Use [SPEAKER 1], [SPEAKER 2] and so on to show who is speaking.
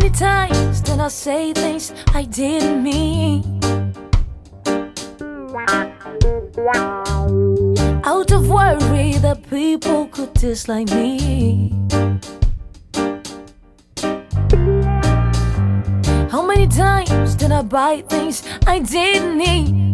[SPEAKER 1] many times did I say things I didn't mean? Out of worry that people could dislike me. How many times did I buy things I didn't need?